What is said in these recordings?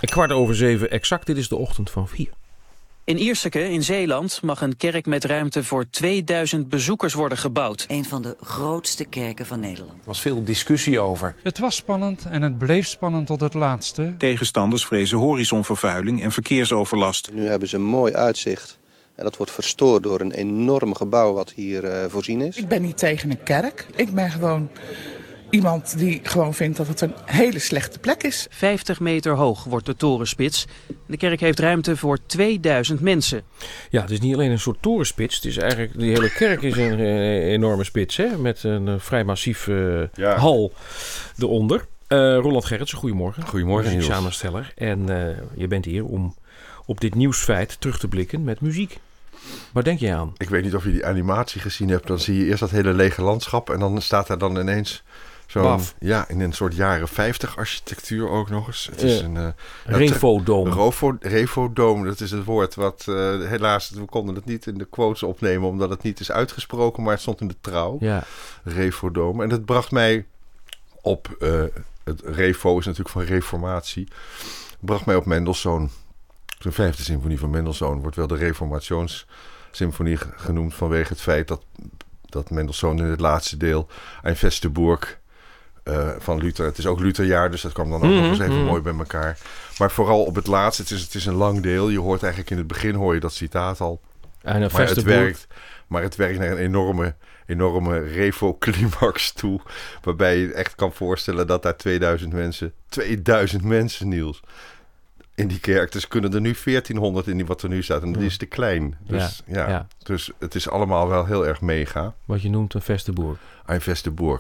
7:15 exact, dit is de ochtend van 4. In Ierseke in Zeeland mag een kerk met ruimte voor 2000 bezoekers worden gebouwd. Een van de grootste kerken van Nederland. Er was veel discussie over. Het was spannend en het bleef spannend tot het laatste. Tegenstanders vrezen horizonvervuiling en verkeersoverlast. Nu hebben ze een mooi uitzicht. En dat wordt verstoord door een enorm gebouw wat hier voorzien is. Ik ben niet tegen een kerk. Ik ben gewoon iemand die gewoon vindt dat het een hele slechte plek is. 50 meter hoog wordt de torenspits. De kerk heeft ruimte voor 2000 mensen. Ja, het is niet alleen een soort torenspits. Het is eigenlijk, die hele kerk is een enorme spits, hè? Met een vrij massief hal eronder. Roland Gerritsen, goedemorgen. Goedemorgen, Niels. Samensteller. En je bent hier om op dit nieuwsfeit terug te blikken met muziek. Waar denk je aan? Ik weet niet of je die animatie gezien hebt. Dan zie je eerst dat hele lege landschap. En dan staat daar dan ineens zo'n... Ja, in een soort jaren 50 architectuur ook nog eens. Het is een... Revo-dome. Revo-dome, dat is het woord wat... helaas, we konden het niet in de quotes opnemen... omdat het niet is uitgesproken, maar het stond in de Trouw. Ja. Revo-dome. En dat bracht mij op... het Revo is natuurlijk van reformatie. Bracht mij op Mendelssohn. De 5e symfonie van Mendelssohn wordt wel de Reformationssymfonie genoemd... vanwege het feit dat Mendelssohn in het laatste deel... Ein feste Burg van Luther... Het is ook Lutherjaar, dus dat kwam dan ook nog eens even mooi bij elkaar. Maar vooral op het laatste, het is een lang deel. Je hoort eigenlijk in het begin hoor je dat citaat al. En maar het werkt naar een enorme revo-climax toe... waarbij je echt kan voorstellen dat daar 2000 mensen, Niels... in die kerk. Dus kunnen er nu 1400 in wat er nu staat. En dat is te klein. Dus, dus het is allemaal wel heel erg mega. Wat je noemt een feste Burg. Ein feste Burg.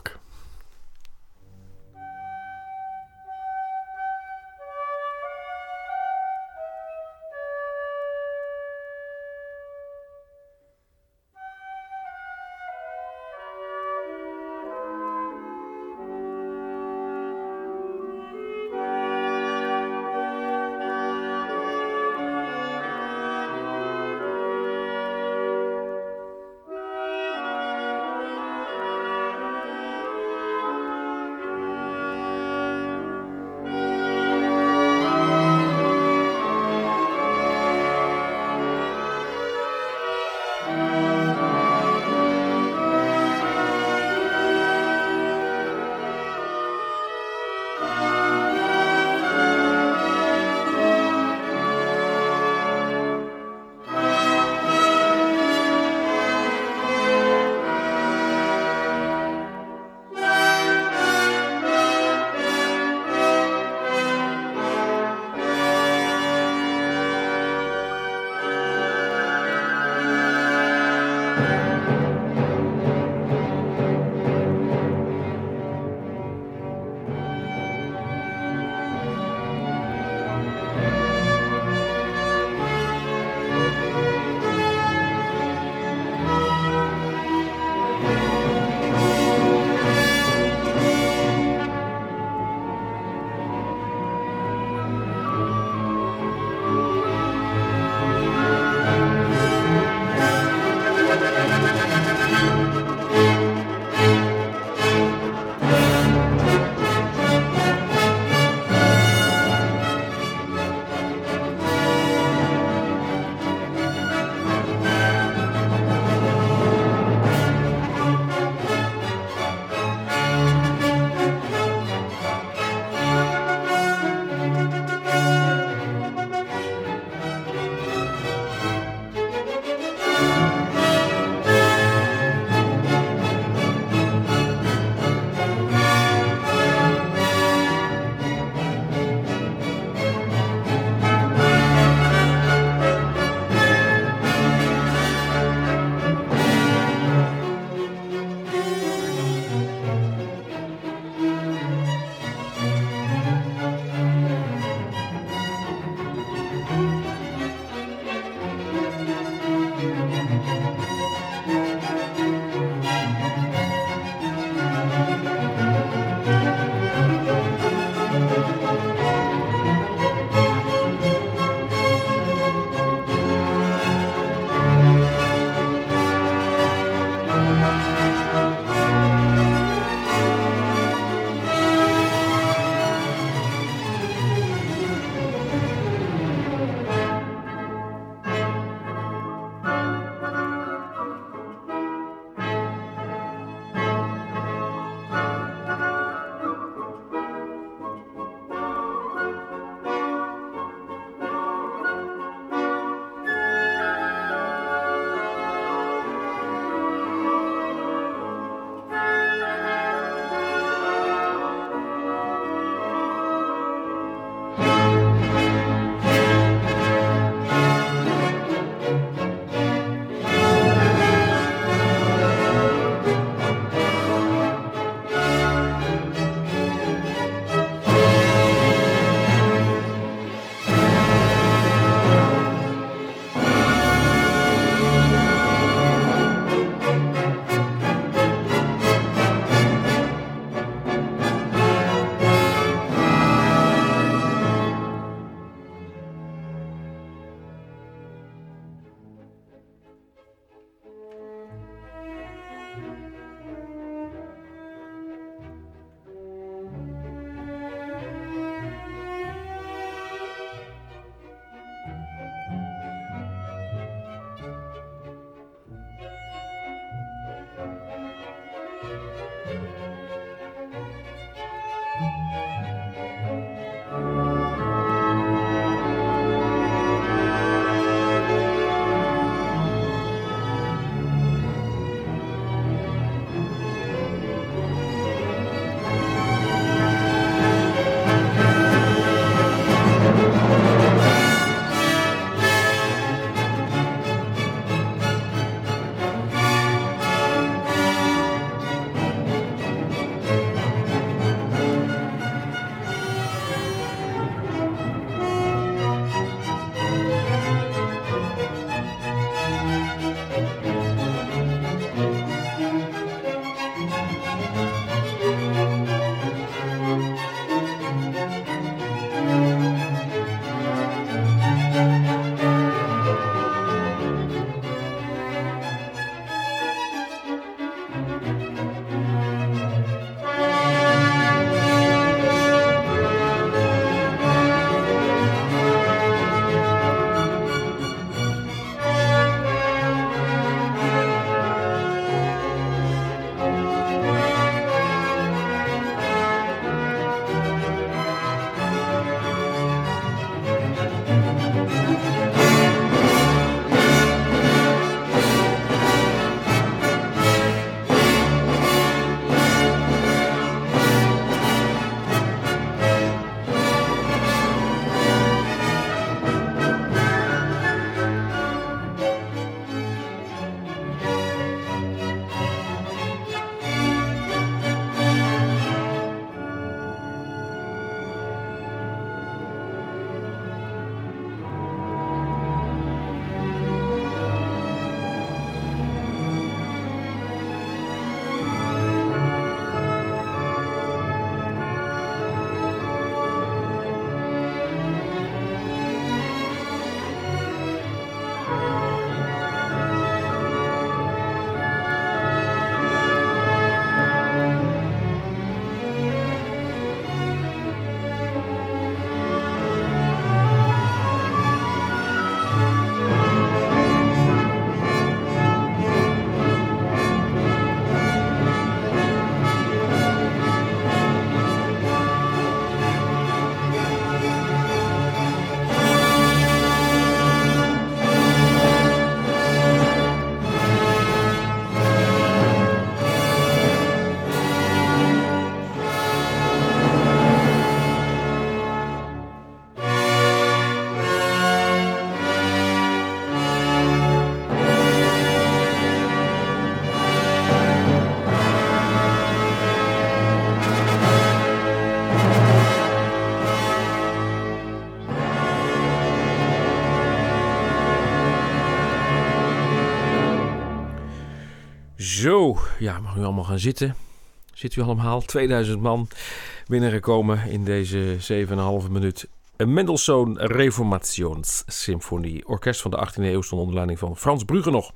Zo, ja, mag u allemaal gaan zitten. Zit u allemaal? 2000 man binnengekomen in deze 7,5 minuut. Een Mendelssohn Reformationssymfonie. Orkest van de 18e eeuw stond onder leiding van Frans Brugge nog.